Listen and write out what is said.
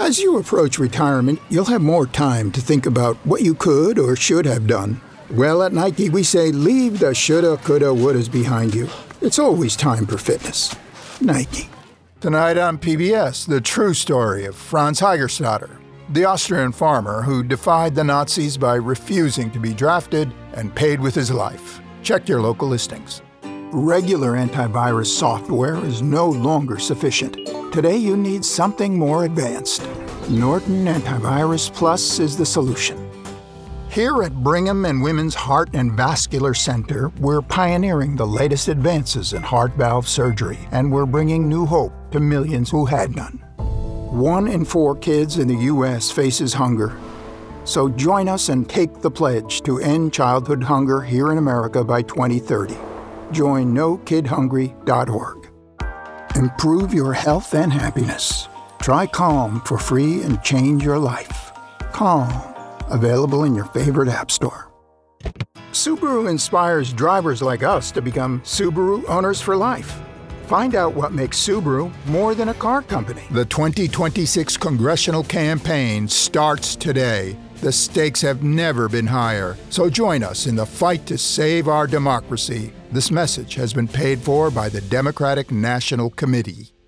As you approach retirement, you'll have more time to think about what you could or should have done. Well, at Nike, we say leave the shoulda, coulda, wouldas behind you. It's always time for fitness. Nike. Tonight on PBS, the true story of Franz Heigerstatter, the Austrian farmer who defied the Nazis by refusing to be drafted and paid with his life. Check your local listings. Regular antivirus software is no longer sufficient. Today you need something more advanced. Norton Antivirus Plus is the solution. Here at Brigham and Women's Heart and Vascular Center, we're pioneering the latest advances in heart valve surgery, and we're bringing new hope to millions who had none. 1 in 4 kids in the U.S. faces hunger. So join us and take the pledge to end childhood hunger here in America by 2030. Join NoKidHungry.org. Improve your health and happiness. Try Calm for free and change your life. Calm. Available in your favorite app store. Subaru inspires drivers like us to become Subaru owners for life. Find out what makes Subaru more than a car company. The 2026 congressional campaign starts today. The stakes have never been higher. So join us in the fight to save our democracy. This message has been paid for by the Democratic National Committee.